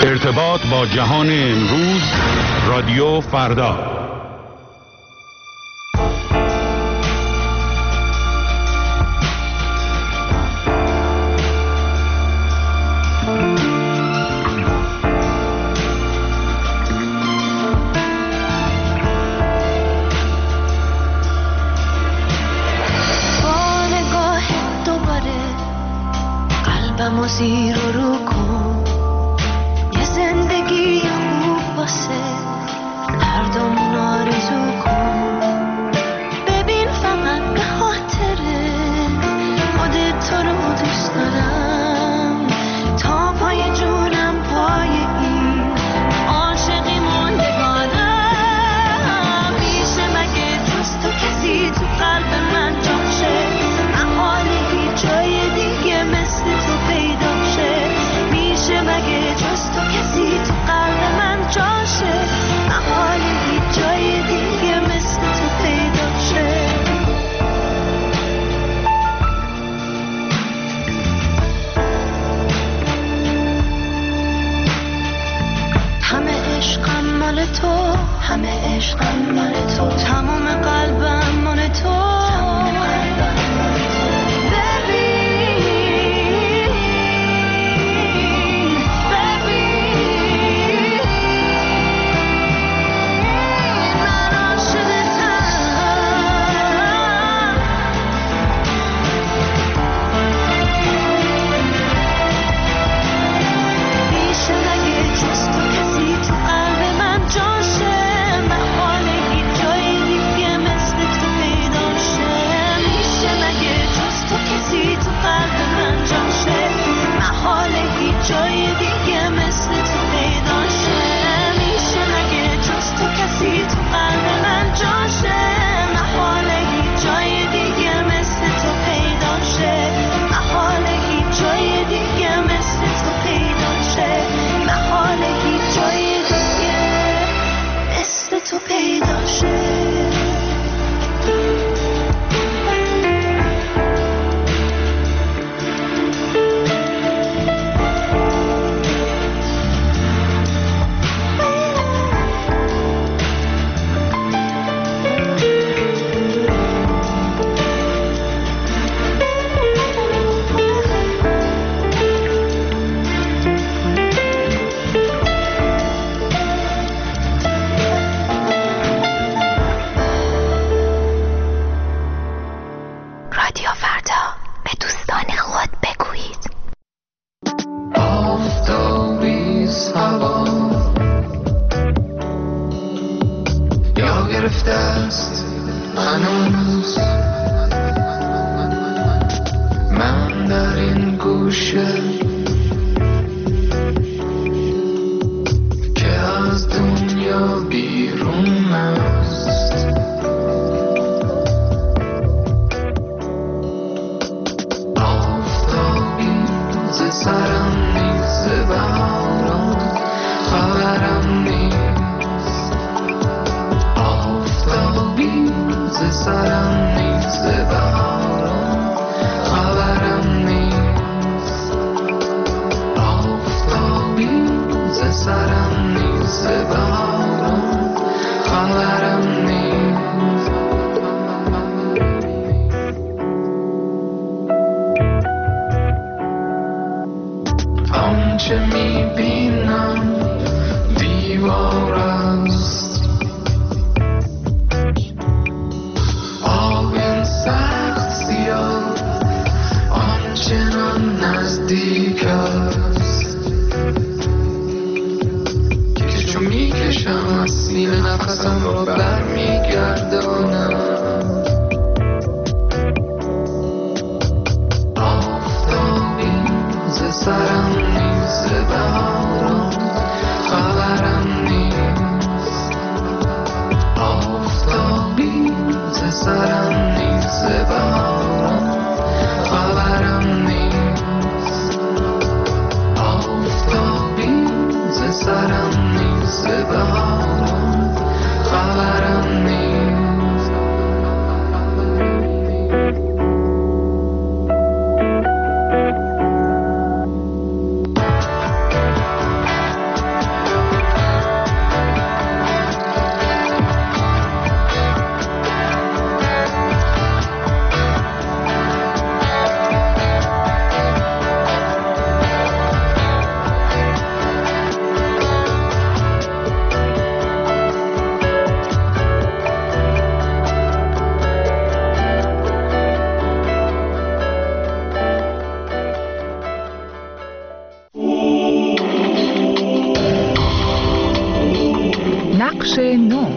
ارتباط با جهان امروز، رادیو فردا. زیر و رو کن، یه زندگی خوب واسه هر دومون آرزو کن. ببین فقط به خاطره خودت تو رو دوست دارم، تا پای جونم پای این عاشقی موندگارم. میشه مگه جز تو کسی تو قلب من جاشه؟ محال هیچ جای دیگه مثل تو پیدا شه. میشه مگه جز تو کسی تو قلب من جاشه؟ محال هیچ جای دیگه مثل تو پیدا شه. همه عشقم مال تو، همه عشقم مال تو، تمام قلبم مال تو. خبرم نیست بخش نو.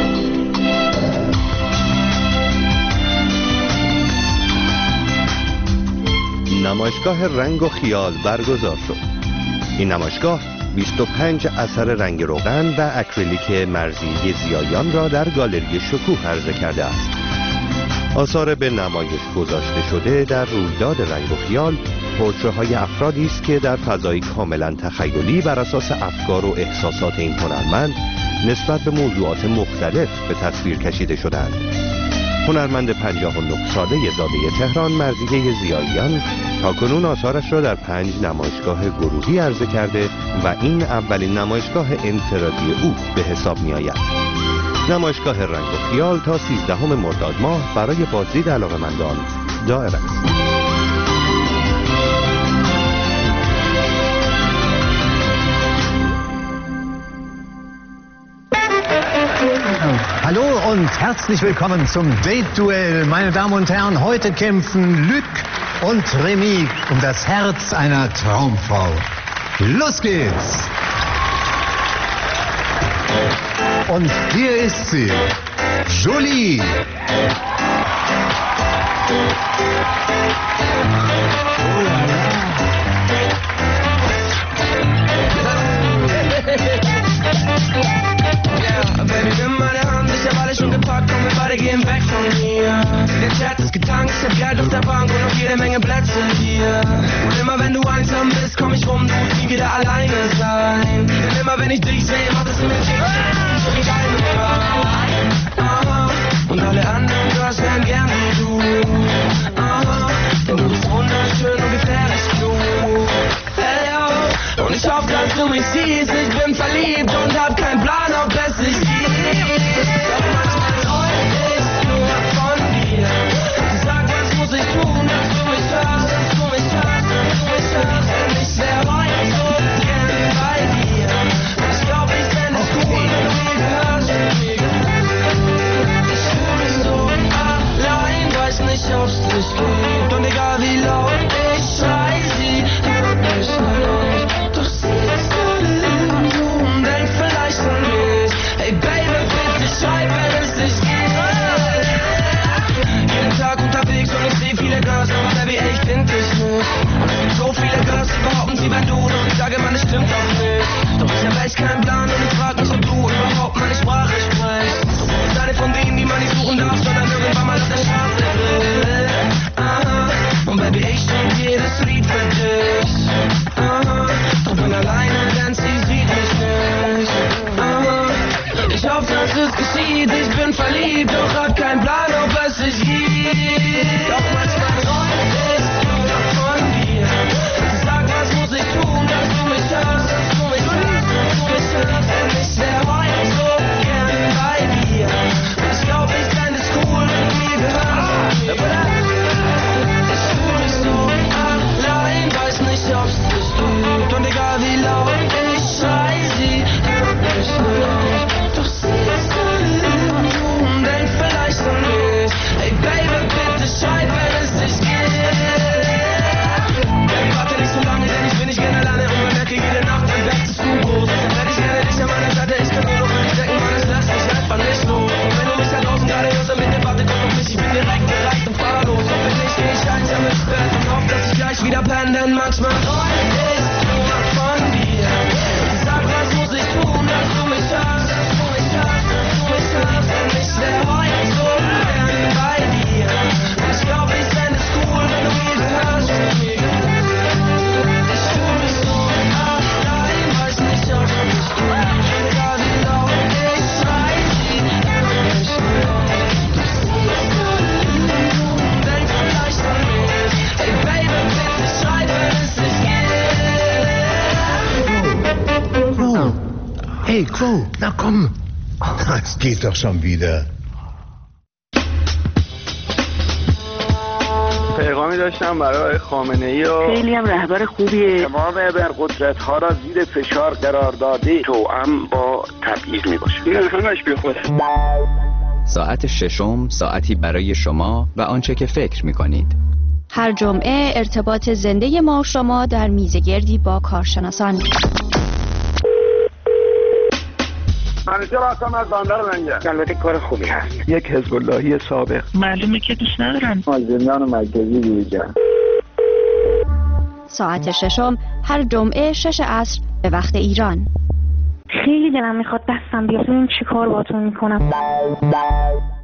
نمایشگاه رنگ و خیال برگزار شد. این نمایشگاه 25 اثر رنگ روغن و اکریلیک مرزی زیایان را در گالری شکوه عرضه کرده است. آثار به نمایش گذاشته شده در رویداد رنگ و خیال پورتره‌های افرادی است که در فضایی کاملا تخیلی بر اساس افکار و احساسات این هنرمند نسبت به موضوعات مختلف به تصویر کشیده شدند. هنرمند 59 ساله زاده تهران مرضیه زیایان تاکنون آثارش را در 5 نمایشگاه گروهی عرضه کرده و این اولین نمایشگاه انفرادی او به حساب می آید. نمایشگاه رنگ و خیال تا 13 مرداد ماه برای بازدید علاقه‌مندان دائر است. Hallo und herzlich willkommen zum Date-Duell. Meine Damen und Herren, heute kämpfen Luc und Remy um das Herz einer Traumfrau. Los geht's! Und hier ist sie, Jolie. Baby, nimm meine Hand, ich hab alles schon gepackt, komm, wir beide gehen weg von hier. Der Chat ist getankt, ich hab Geld auf der Bank und noch jede Menge Plätze hier. Und immer wenn du einsam bist, komm ich rum, du musst nie wieder alleine sein. Denn immer wenn ich dich sehe, macht es mir so wie deine Frau. Und alle anderen Girls wären gern wie du. Denn du bist wunderschön und gefährlich klug. Hey, oh. Und ich hoffe, dass du mich siehst, ich bin verliebt und hab keinen Plan, ob es sich gibt. Doch manchmal träum ich nur von dir. Sag, was muss ich tun, dass du mich hörst, dass du mich hörst, dass du mich hörst. Denn ich wär heute so gern bei dir. Ich glaub, ich fänd es cool, wenn du mir gehörst. Ich fühl mich so allein, weiß nicht, ob's dich gibt. Und egal wie laut ich schrei, sie hört mich nicht. Doch sie ist gerade irgendwo und denkt vielleicht an mich. Hey Baby, bitte schreib, wenn es dich gibt. Jeden Tag unterwegs und ich seh viele Girls, aber Baby, ey, ich find dich nicht. Und es gibt so viele Girls, die behaupten, sie wär du. Und ich sage, Mann, das stimmt doch nicht. Doch ich hab echt keinen Plan und ich frag mich, ob du überhaupt meine Sprache sprichst. Du bist eine von denen, die man nicht suchen darf, sondern irgendwann mal auf der Straße will. Und Baby, ich schreib jedes Lied für dich. Doch bin alleine, denn sie sieht mich nicht. Ich hoffe, dass es geschieht, ich bin verliebt, doch hab keinen Plan, ob es sich gibt. Doch manchmal träum ich nur von dir. Sag, was muss ich tun, dass du mich hörst, dass du mich hörst, dass du mich hörst. Denn ich wär heute so gern bei dir. Ich glaub, ich fänd es cool, wenn du mir gehörst. Ich fühl mich so allein, weiß nicht, ob's dich gibt. Und egal wie laut ich schrei, sie hört mich nicht. Doch sie ist gerade irgendwo und denkt vielleicht an mich. Hey Baby, bitte schreib, wenn es dich gibt. Baby, warte nicht so lange, denn ich bin nicht gerne alleine und merke jede Nacht, mein Herz ist zu groß. Dann hätte ich gerne dich an meiner Seite, ich kann nur noch an dich denken, Mann, es lässt mich einfach nicht los. Und wenn du mich da draußen gerade hörst, dann bitte warte kurz auf mich, ich bin direkt bereit und fahr los. Und wenn nicht, geh ich einsam ins Bett und hoffe, dass ich gleich wieder penne, denn manchmal träum ich nur von dir. Sag, was muss ich tun, dass du mich hörst, dass du mich hörst, dass du mich hörst. Denn ich wär heute so gern bei dir. Ich glaub, ich fänd es cool, wenn du mir gehörst. Ich fühl mich so allein, weiß nicht, ob's mich gibt. Egal wie laut ich schrei, sie hört mich nicht. Doch sie ist gerade irgendwo und denkt vielleicht an mich. Hey Baby, bitte schreib, wenn es dich gibt. Crow. Hey, Crow, na komm. Es geht doch schon wieder. پیغامی داشتم برای خامنه‌ای و خیلی هم رهبر خوبیه. تمام ابرقدرت‌ها را زیر فشار قرار داده توأم با تبعیض میباشه. این همش بیخوده. ساعت ششم ساعتی برای شما و آنچه که فکر می‌کنید. هر جمعه ارتباط زنده ما و شما در میزگردی با کارشناسان. همیشه راستم از بندر لنگه. البته کار خوبی هست. یک حزب اللهی سابق. معلومه که دوست ندارن. زندان مرکزی دیگه. ساعت ششم هر جمعه 6 عصر به وقت ایران. خیلی دلم میخواد دستم بیاد، ببین چی کار باتون میکنم.